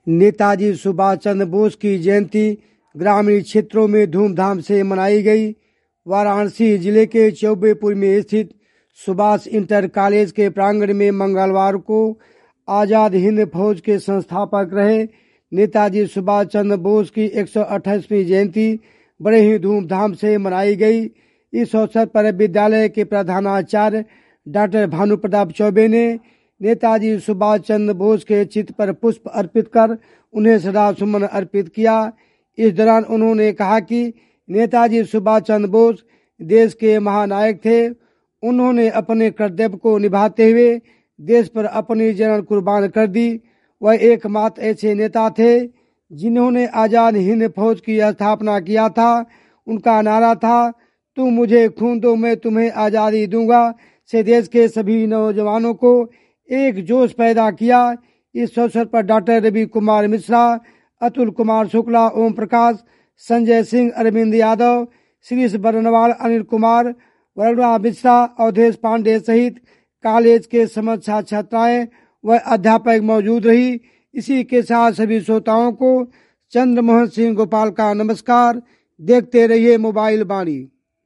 नेताजी सुभाष चंद्र बोस की जयंती ग्रामीण क्षेत्रों में धूमधाम से मनाई गई। वाराणसी जिले के चौबेपुर में स्थित सुभाष इंटर कॉलेज के प्रांगण में मंगलवार को आजाद हिंद फौज के संस्थापक रहे नेताजी सुभाष चंद्र बोस की 128वीं जयंती बड़े ही धूमधाम से मनाई गई। इस अवसर पर विद्यालय के प्रधानाचार्य डॉक्टर भानु प्रताप चौबे ने नेताजी सुभाष चंद्र बोस के चित्र पर पुष्प अर्पित कर उन्हें श्रद्धा सुमन अर्पित किया। इस दौरान उन्होंने कहा कि नेताजी सुभाष चंद्र बोस देश के महानायक थे। उन्होंने अपने कर्तव्य को निभाते हुए देश पर अपनी जान कुर्बान कर दी। वह एकमात्र ऐसे नेता थे जिन्होंने आजाद हिंद फौज की स्थापना किया था। उनका नारा था, तुम मुझे खून दो मैं तुम्हें आजादी दूंगा, से देश के सभी नौजवानों को एक जोश पैदा किया। इस अवसर पर डॉक्टर रवि कुमार मिश्रा, अतुल कुमार शुक्ला, ओम प्रकाश, संजय सिंह, अरविंद यादव, श्रीश बरनवाल, अनिल कुमार, वरुणा मिश्रा, अवधेश पांडे सहित कॉलेज के समस्त छात्र छात्राएं व अध्यापक मौजूद रही। इसी के साथ सभी श्रोताओं को चंद्रमोहन सिंह गोपाल का नमस्कार। देखते रहिए मोबाइल वाणी।